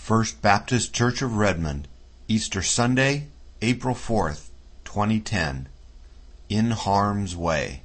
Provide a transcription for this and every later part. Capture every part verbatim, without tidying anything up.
First Baptist Church of Redmond, Easter Sunday, April fourth, twenty ten. In Harm's Way.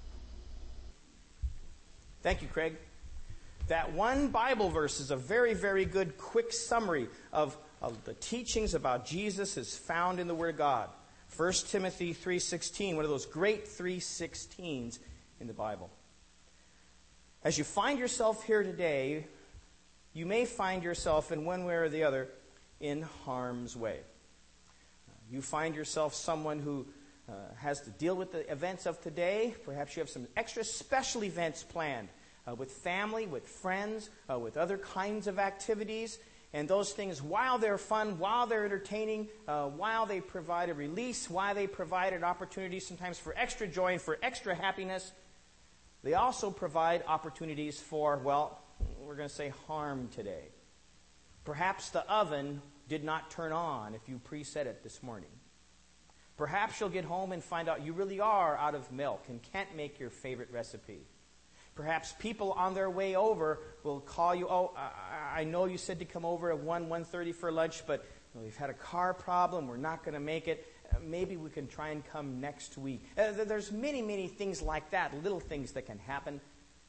Thank you, Craig. That one Bible verse is a very, very good quick summary of, of the teachings about Jesus is found in the Word of God. First Timothy three sixteen, one of those great three sixteens in the Bible. As you find yourself here today, you may find yourself in one way or the other in harm's way. You find yourself someone who uh, has to deal with the events of today. Perhaps you have some extra special events planned uh, with family, with friends, uh, with other kinds of activities. And those things, while they're fun, while they're entertaining, uh, while they provide a release, while they provide an opportunity sometimes for extra joy and for extra happiness, they also provide opportunities for, well, we're going to say harm today. Perhaps the oven did not turn on if you preset it this morning. Perhaps you'll get home and find out you really are out of milk and can't make your favorite recipe. Perhaps people on their way over will call you, oh, I know you said to come over at one, one thirty for lunch, but we've had a car problem, we're not going to make it. Maybe we can try and come next week. There's many, many things like that, little things that can happen.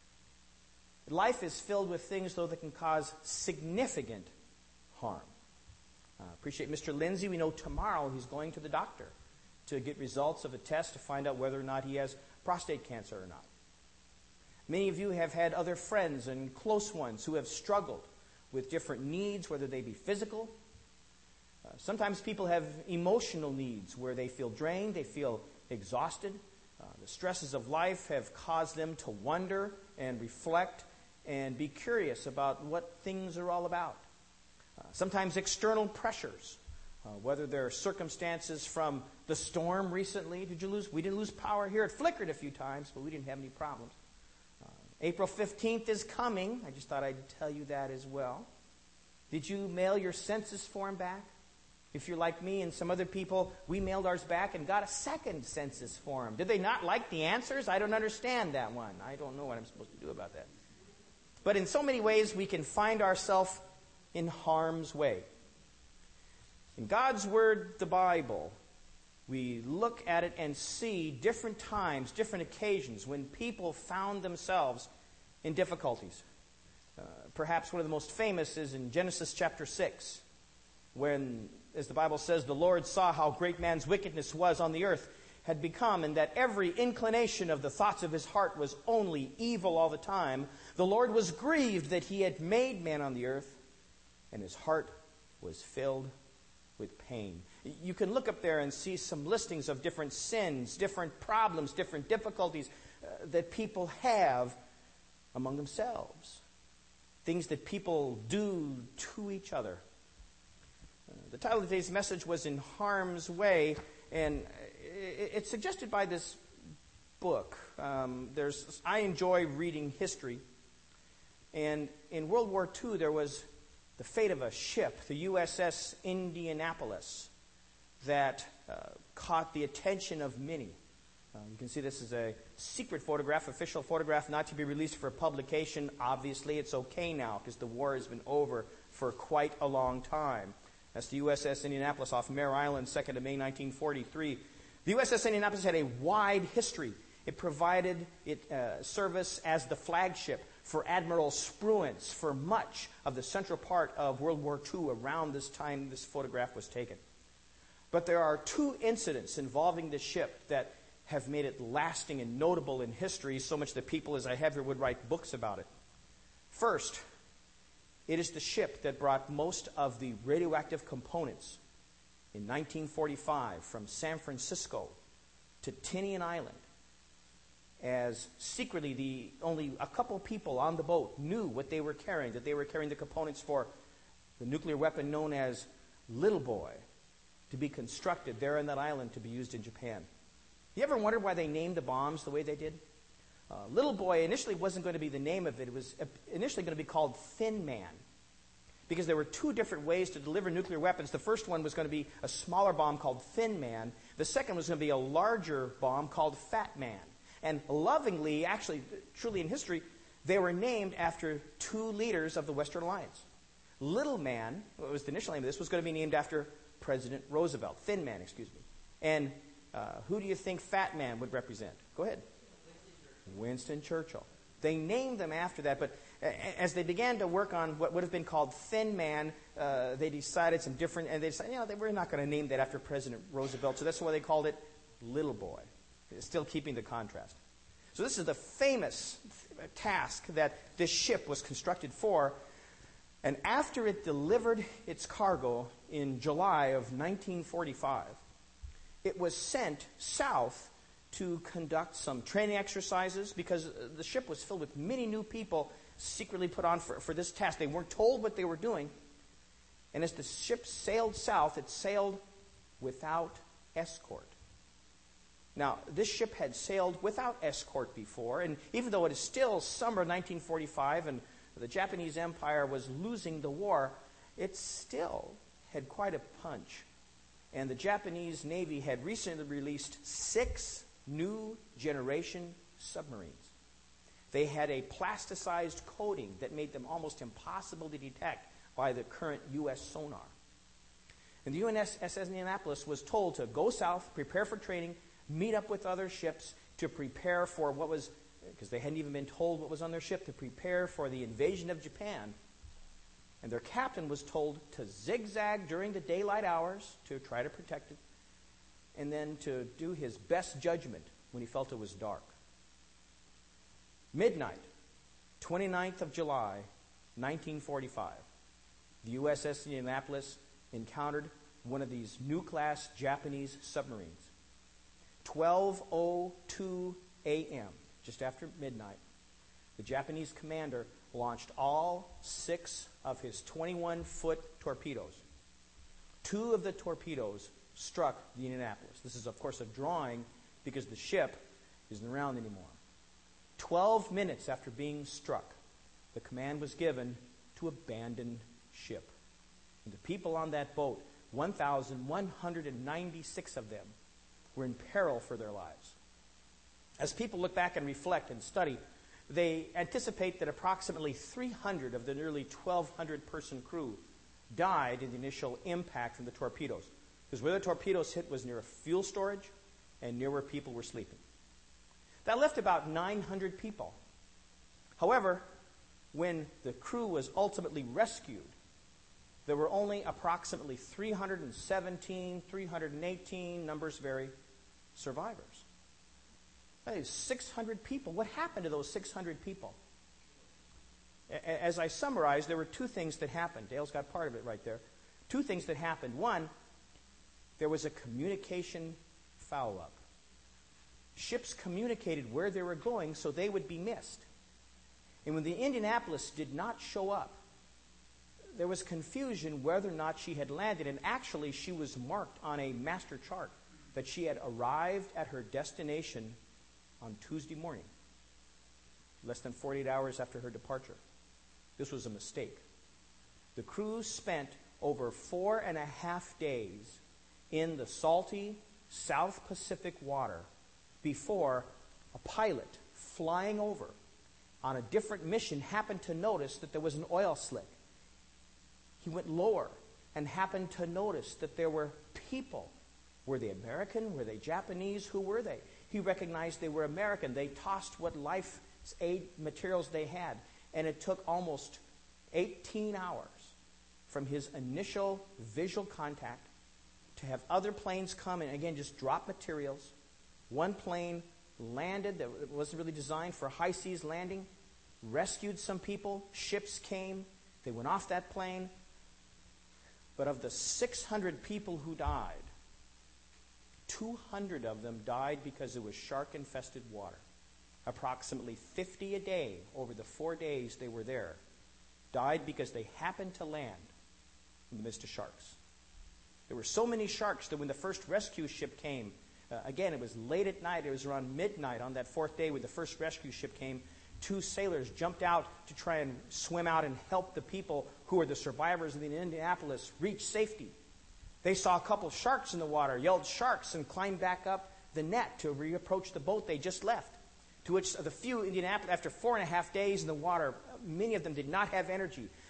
Life is filled with things, though, that can cause significant harm. Uh, appreciate Mister Lindsay. We know tomorrow he's going to the doctor to get results of a test to find out whether or not he has prostate cancer or not. Many of you have had other friends and close ones who have struggled with different needs, whether they be physical. Uh, sometimes people have emotional needs where they feel drained, they feel exhausted. Uh, the stresses of life have caused them to wonder and reflect and be curious about what things are all about. Uh, sometimes external pressures, uh, whether they're circumstances from the storm recently. Did you lose? We didn't lose power here. It flickered a few times, but we didn't have any problems. Uh, April fifteenth is coming. I just thought I'd tell you that as well. Did you mail your census form back? If you're like me and some other people, we mailed ours back and got a second census form. Did they not like the answers? I don't understand that one. I don't know what I'm supposed to do about that. But in so many ways, we can find ourselves in harm's way. In God's Word, the Bible, we look at it and see different times, different occasions when people found themselves in difficulties. Uh, perhaps one of the most famous is in Genesis chapter six, when, as the Bible says, the Lord saw how great man's wickedness was on the earth, had become, and that every inclination of the thoughts of his heart was only evil all the time. The Lord was grieved that he had made man on the earth, and his heart was filled with pain. You can look up there and see some listings of different sins, different problems, different difficulties uh, that people have among themselves. Things that people do to each other. Uh, the title of today's message was In Harm's Way, and it's suggested by this book. Um, there's I enjoy reading history. And in World War Two, there was the fate of a ship, the U S S Indianapolis, that uh, caught the attention of many. Uh, you can see this is a secret photograph, official photograph, not to be released for publication. Obviously, it's okay now because the war has been over for quite a long time. That's the U S S Indianapolis off Mare Island, second of May, nineteen forty-three. The U S S Indianapolis had a wide history. It provided it uh, service as the flagship for Admiral Spruance for much of the central part of World War Two around this time this photograph was taken. But there are two incidents involving the ship that have made it lasting and notable in history, so much that people, as I have here, would write books about it. First, it is the ship that brought most of the radioactive components in nineteen forty-five from San Francisco to Tinian Island, as secretly the only a couple people on the boat knew what they were carrying, that they were carrying the components for the nuclear weapon known as Little Boy, to be constructed there on that island to be used in Japan. You ever wondered why they named the bombs the way they did? Uh, Little Boy initially wasn't going to be the name of it. It was initially going to be called Thin Man, because there were two different ways to deliver nuclear weapons. The first one was going to be a smaller bomb called Thin Man. The second was going to be a larger bomb called Fat Man. And lovingly, actually, truly in history, they were named after two leaders of the Western Alliance. Little Man, what was the initial name of this, was going to be named after President Roosevelt. Thin Man, excuse me. And uh, who do you think Fat Man would represent? Go ahead. Winston Churchill. They named them after that, but as they began to work on what would have been called Thin Man, uh, they decided some different, and they decided, you know, they, we're not going to name that after President Roosevelt, so that's why they called it Little Boy, still keeping the contrast. So this is the famous task that this ship was constructed for, and after it delivered its cargo in July of nineteen forty-five, it was sent south to conduct some training exercises because the ship was filled with many new people secretly put on for, for this task. They weren't told what they were doing. And as the ship sailed south, it sailed without escort. Now, this ship had sailed without escort before, and even though it is still summer nineteen forty-five and the Japanese Empire was losing the war, it still had quite a punch. And the Japanese Navy had recently released six new generation submarines. They had a plasticized coating that made them almost impossible to detect by the current U S sonar. And the U S S Indianapolis was told to go south, prepare for training, meet up with other ships to prepare for what was, because they hadn't even been told what was on their ship, to prepare for the invasion of Japan. And their captain was told to zigzag during the daylight hours to try to protect it, and then to do his best judgment when he felt it was dark. Midnight, twenty-ninth of July, nineteen forty-five, the U S S Indianapolis encountered one of these new-class Japanese submarines. twelve oh two a.m., just after midnight, the Japanese commander launched all six of his twenty-one-foot torpedoes. Two of the torpedoes struck the Indianapolis. This is, of course, a drawing because the ship isn't around anymore. Twelve minutes after being struck, the command was given to abandon ship. And the people on that boat, one thousand one hundred ninety-six of them, were in peril for their lives. As people look back and reflect and study, they anticipate that approximately three hundred of the nearly twelve hundred person crew died in the initial impact from the torpedoes. Because where the torpedoes hit was near a fuel storage and near where people were sleeping. That left about nine hundred people. However, when the crew was ultimately rescued, there were only approximately three hundred seventeen, three hundred eighteen, numbers vary, survivors. That is six hundred people. What happened to those six hundred people? As I summarized, there were two things that happened. Dale's got part of it right there. Two things that happened. One, there was a communication foul-up. Ships communicated where they were going so they would be missed. And when the Indianapolis did not show up, there was confusion whether or not she had landed. And actually, she was marked on a master chart that she had arrived at her destination on Tuesday morning, less than forty-eight hours after her departure. This was a mistake. The crew spent over four and a half days in the salty South Pacific water before a pilot flying over on a different mission happened to notice that there was an oil slick. He went lower and happened to notice that there were people. Were they American? Were they Japanese? Who were they? He recognized they were American. They tossed what life aid materials they had. And it took almost eighteen hours from his initial visual contact to have other planes come and, again, just drop materials. One plane landed that wasn't really designed for high seas landing, rescued some people. Ships came. They went off that plane. But of the six hundred people who died, two hundred of them died because it was shark-infested water. Approximately fifty a day over the four days they were there died because they happened to land in the midst of sharks. There were so many sharks that when the first rescue ship came, uh, again, it was late at night, it was around midnight on that fourth day when the first rescue ship came, two sailors jumped out to try and swim out and help the people who were the survivors in the Indianapolis reach safety. They saw a couple of sharks in the water, yelled sharks, and climbed back up the net to reapproach the boat they just left. To which the few Indianapolis, after four and a half days in the water, many of them did not have energy.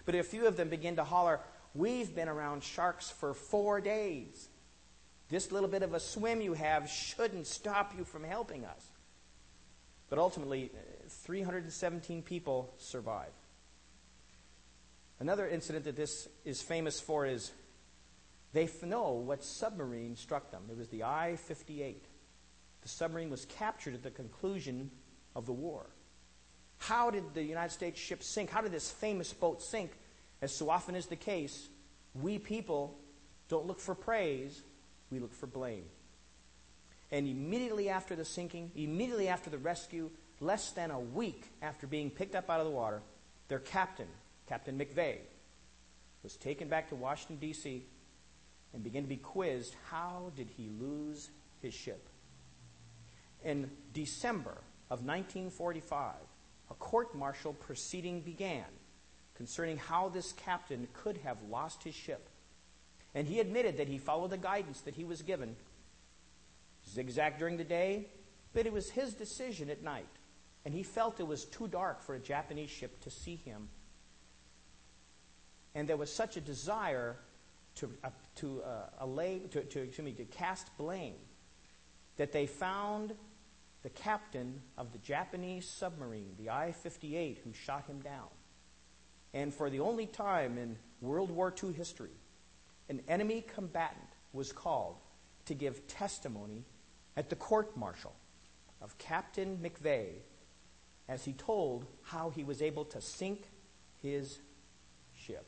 But a few of them begin to holler, "We've been around sharks for four days. This little bit of a swim you have shouldn't stop you from helping us." But ultimately, three hundred seventeen people survive. Another incident that this is famous for is they know what submarine struck them. It was the I fifty-eight. The submarine was captured at the conclusion of the war. How did the United States ship sink? How did this famous boat sink? As so often is the case, we people don't look for praise, we look for blame. And immediately after the sinking, immediately after the rescue, less than a week after being picked up out of the water, their captain, Captain McVeigh, was taken back to Washington, D C and began to be quizzed. How did he lose his ship? In December of nineteen forty-five, a court-martial proceeding began concerning how this captain could have lost his ship. And he admitted that he followed the guidance that he was given, zigzag during the day, but it was his decision at night. And he felt it was too dark for a Japanese ship to see him. And there was such a desire to uh, to uh, allay, to, to, excuse me, to cast blame, that they found the captain of the Japanese submarine, the I fifty-eight, who shot him down. And for the only time in World War Two history, an enemy combatant was called to give testimony at the court-martial of Captain McVeigh as he told how he was able to sink his ship.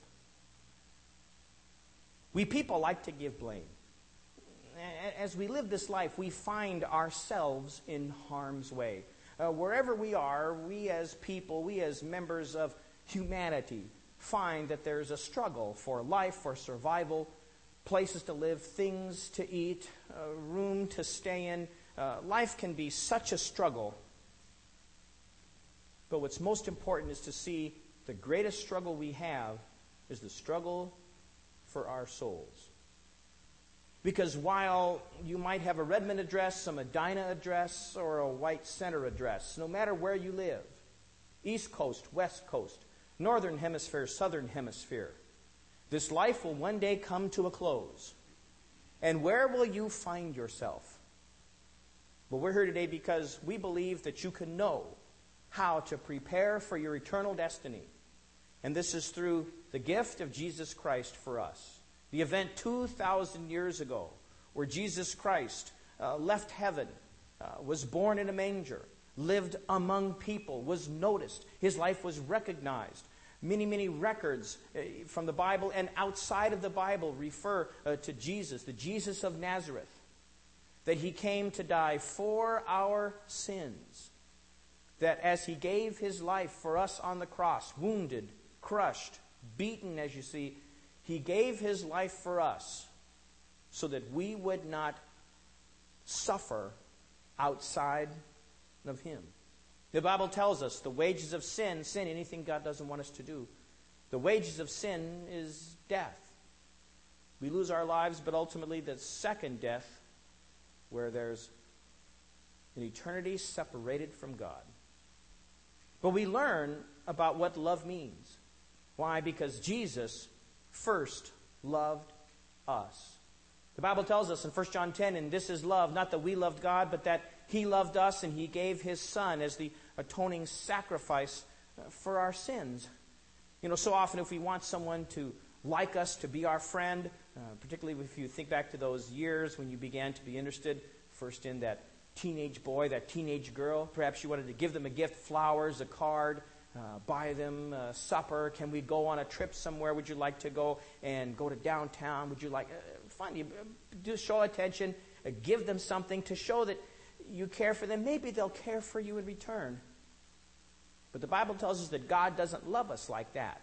We people like to give blame. As we live this life, we find ourselves in harm's way. Uh, wherever we are, we as people, we as members of humanity, find that there's a struggle for life, for survival, places to live, things to eat, uh, room to stay in. Uh, life can be such a struggle. But what's most important is to see the greatest struggle we have is the struggle for our souls. Because while you might have a Redmond address, a Medina address, or a White Center address, no matter where you live, East Coast, West Coast, Northern Hemisphere, Southern Hemisphere, this life will one day come to a close. And where will you find yourself? Well, we're here today because we believe that you can know how to prepare for your eternal destiny. And this is through the gift of Jesus Christ for us. The event two thousand years ago where Jesus Christ uh, left heaven, uh, was born in a manger, lived among people, was noticed. His life was recognized. Many, many records uh, from the Bible and outside of the Bible refer uh, to Jesus, the Jesus of Nazareth, that he came to die for our sins. That as he gave his life for us on the cross, wounded, crushed, beaten, as you see, he gave his life for us so that we would not suffer outside of him. The Bible tells us the wages of sin, sin, anything God doesn't want us to do, the wages of sin is death. We lose our lives, but ultimately the second death, where there's an eternity separated from God. But we learn about what love means. Why? Because Jesus first loved us. The Bible tells us in First John ten, and this is love, not that we loved God, but that he loved us and he gave his Son as the atoning sacrifice for our sins. You know, so often if we want someone to like us, to be our friend, uh, particularly if you think back to those years when you began to be interested first in that teenage boy, that teenage girl, perhaps you wanted to give them a gift, flowers, a card, Uh, buy them uh, supper. Can we go on a trip somewhere? Would you like to go and go to downtown? Would you like, uh, fine, you, uh, do show attention, uh, give them something to show that you care for them. Maybe they'll care for you in return. But the Bible tells us that God doesn't love us like that.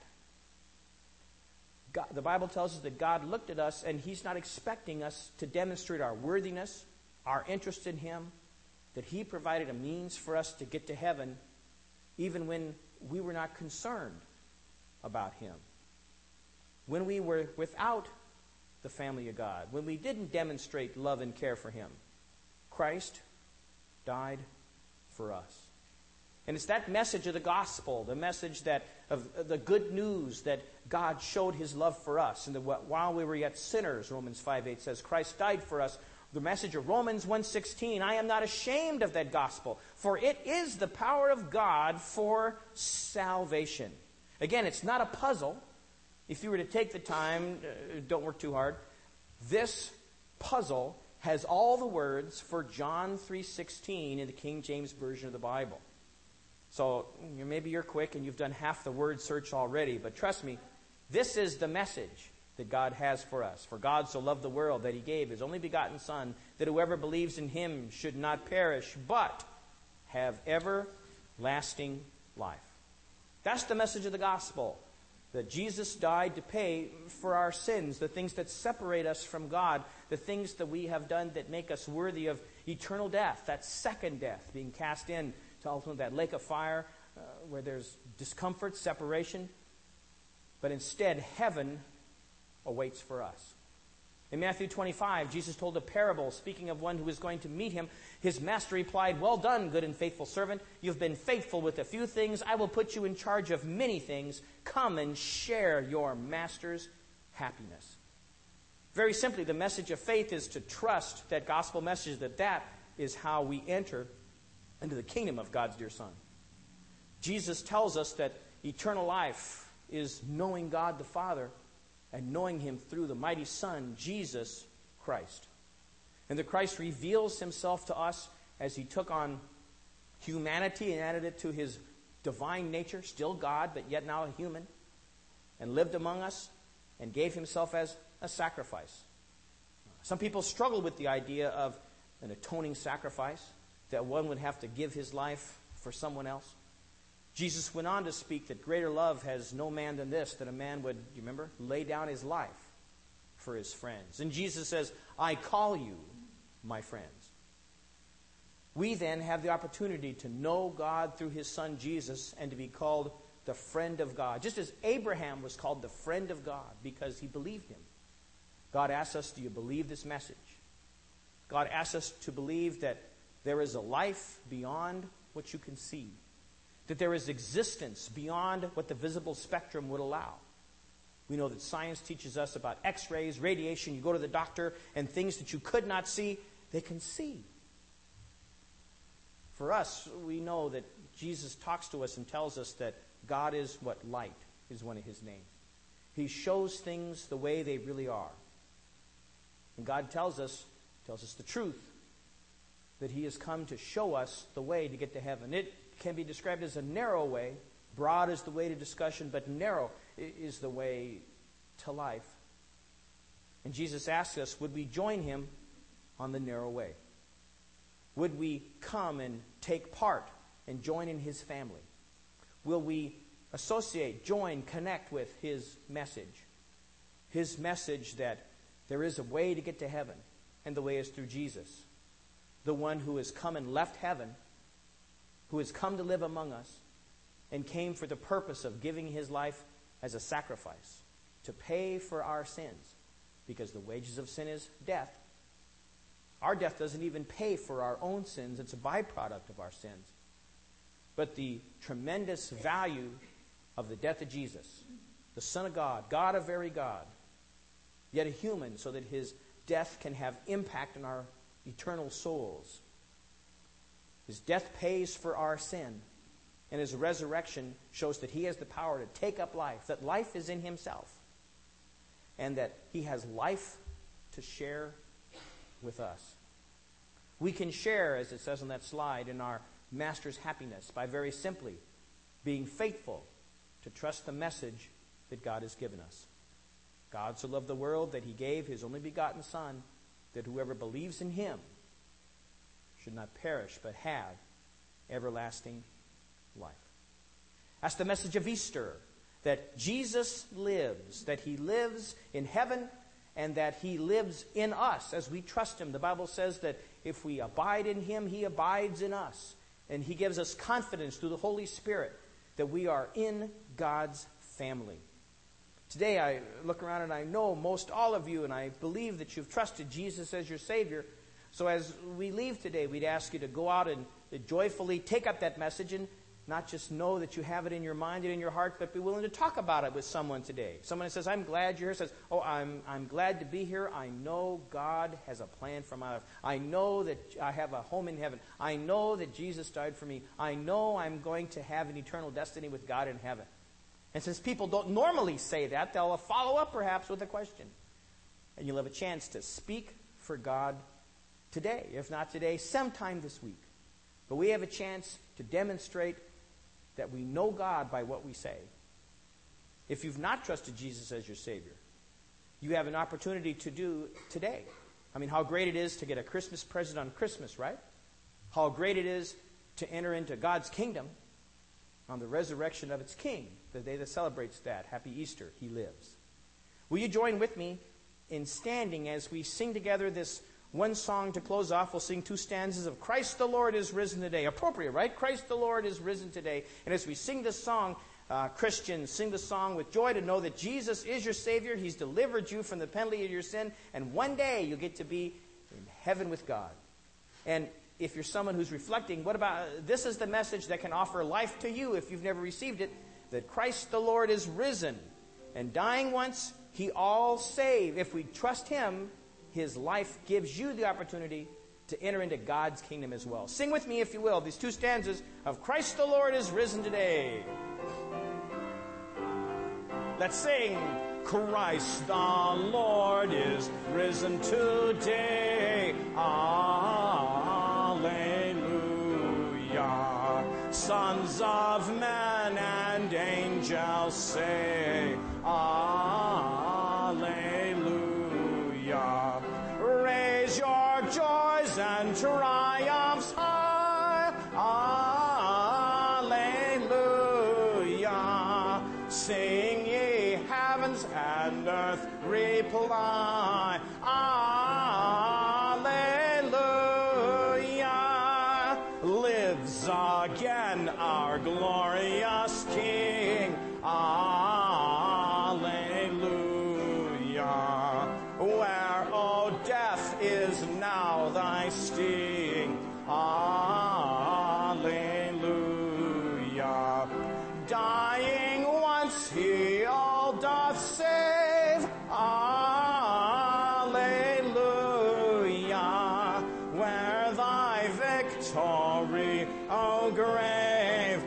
God, the Bible tells us that God looked at us and he's not expecting us to demonstrate our worthiness, our interest in him, that he provided a means for us to get to heaven even when we were not concerned about him. When we were without the family of God, when we didn't demonstrate love and care for him, Christ died for us. And it's that message of the gospel, the message that of the good news that God showed his love for us. And that while we were yet sinners, Romans five eight says, Christ died for us. The message of Romans one sixteen, I am not ashamed of that gospel, for it is the power of God for salvation. Again, it's not a puzzle. If you were to take the time, uh, don't work too hard. This puzzle has all the words for John three sixteen in the King James Version of the Bible. So maybe you're quick and you've done half the word search already, but trust me, this is the message that God has for us. For God so loved the world that he gave his only begotten Son, that whoever believes in him should not perish, but have everlasting life. That's the message of the gospel. That Jesus died to pay for our sins, the things that separate us from God, the things that we have done that make us worthy of eternal death, that second death, being cast in to ultimately that lake of fire uh, where there's discomfort, separation. But instead, heaven awaits for us. In Matthew twenty-five, Jesus told a parable speaking of one who was going to meet him. His master replied, well done, good and faithful servant. You've been faithful with a few things. I will put you in charge of many things. Come and share your master's happiness. Very simply, the message of faith is to trust that gospel message, that that is how we enter into the kingdom of God's dear Son. Jesus tells us that eternal life is knowing God the Father and knowing him through the mighty Son, Jesus Christ. And the Christ reveals himself to us as he took on humanity and added it to his divine nature, still God, but yet now a human, and lived among us and gave himself as a sacrifice. Some people struggle with the idea of an atoning sacrifice, that one would have to give his life for someone else. Jesus went on to speak that greater love has no man than this, that a man would, you remember, lay down his life for his friends. And Jesus says, I call you my friends. We then have the opportunity to know God through his Son Jesus and to be called the friend of God. Just as Abraham was called the friend of God because he believed him. God asks us, do you believe this message? God asks us to believe that there is a life beyond what you can see. That there is existence beyond what the visible spectrum would allow. We know that science teaches us about X-rays, radiation. You go to the doctor and things that you could not see, they can see. For us, we know that Jesus talks to us and tells us that God is what? Light is one of his names. He shows things the way they really are. And God tells us, tells us the truth, that he has come to show us the way to get to heaven. It can be described as a narrow way. Broad is the way to discussion, but narrow is the way to life. And Jesus asks us, would we join him on the narrow way? Would we come and take part and join in his family? Will we associate, join, connect with his message? His message that there is a way to get to heaven, and the way is through Jesus. The one who has come and left heaven, who has come to live among us, and came for the purpose of giving his life as a sacrifice to pay for our sins, because the wages of sin is death. Our death doesn't even pay for our own sins. It's a byproduct of our sins. But the tremendous value of the death of Jesus, the Son of God, God of very God, yet a human, so that his death can have impact on our eternal souls. His death pays for our sin, and his resurrection shows that he has the power to take up life, that life is in himself, and that he has life to share with us. We can share, as it says on that slide, in our Master's happiness by very simply being faithful to trust the message that God has given us. God so loved the world that he gave his only begotten Son, that whoever believes in him should not perish but have everlasting life. That's the message of Easter, that Jesus lives, that he lives in heaven, and that he lives in us as we trust him. The Bible says that if we abide in him, he abides in us. And he gives us confidence through the Holy Spirit that we are in God's family. Today I look around and I know most all of you, and I believe that you've trusted Jesus as your Savior. So as we leave today, we'd ask you to go out and joyfully take up that message and, not just know that you have it in your mind and in your heart, but be willing to talk about it with someone today. Someone that says, I'm glad you're here, says, oh, I'm, I'm glad to be here. I know God has a plan for my life. I know that I have a home in heaven. I know that Jesus died for me. I know I'm going to have an eternal destiny with God in heaven. And since people don't normally say that, they'll follow up perhaps with a question. And you'll have a chance to speak for God today. If not today, sometime this week. But we have a chance to demonstrate that we know God by what we say. If you've not trusted Jesus as your Savior, you have an opportunity to do today. I mean, how great it is to get a Christmas present on Christmas, right? How great it is to enter into God's kingdom on the resurrection of its King, the day that celebrates that. Happy Easter, He lives. Will you join with me in standing as we sing together this one song to close off? We'll sing two stanzas of Christ the Lord is risen today. Appropriate, right? Christ the Lord is risen today. And as we sing this song, uh, Christians, sing the song with joy to know that Jesus is your Savior. He's delivered you from the penalty of your sin. And one day you'll get to be in heaven with God. And if you're someone who's reflecting, what about, this is the message that can offer life to you if you've never received it, that Christ the Lord is risen. And dying once, He all saved. If we trust Him, His life gives you the opportunity to enter into God's kingdom as well. Sing with me, if you will, these two stanzas of Christ the Lord is risen today. Let's sing. Christ the Lord is risen today. Alleluia. Sons of men and angels say, Alleluia. Raise your joys and triumphs high. Alleluia. Sing ye heavens and earth reply. Alleluia. Lives again our glorious King. Alleluia. Where, O death, is now thy sting? Alleluia. Dying once, He all doth save. Alleluia. Where thy victory, O grave?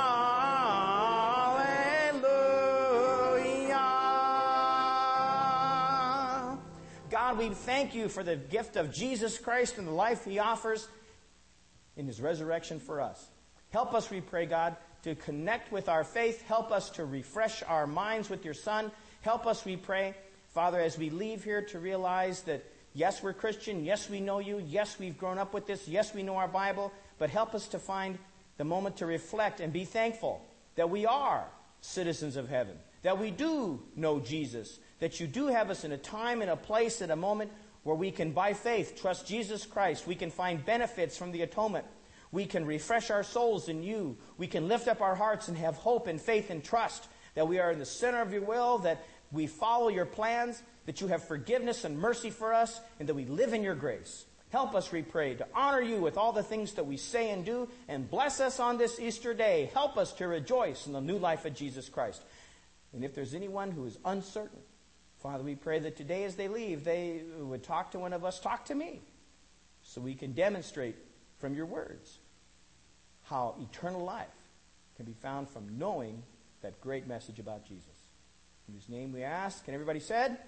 Alleluia. God, we thank you for the gift of Jesus Christ and the life He offers in His resurrection for us. Help us, we pray, God, to connect with our faith. Help us to refresh our minds with your Son. Help us, we pray, Father, as we leave here to realize that, yes, we're Christian. Yes, we know you. Yes, we've grown up with this. Yes, we know our Bible. But help us to find the moment to reflect and be thankful that we are citizens of heaven, that we do know Jesus, that you do have us in a time and a place and a moment where we can, by faith, trust Jesus Christ. We can find benefits from the atonement. We can refresh our souls in you. We can lift up our hearts and have hope and faith and trust that we are in the center of your will, that we follow your plans, that you have forgiveness and mercy for us, and that we live in your grace. Help us, we pray, to honor you with all the things that we say and do, and bless us on this Easter day. Help us to rejoice in the new life of Jesus Christ. And if there's anyone who is uncertain, Father, we pray that today as they leave, they would talk to one of us, talk to me, so we can demonstrate from your words how eternal life can be found from knowing that great message about Jesus. In whose name we ask, and everybody said,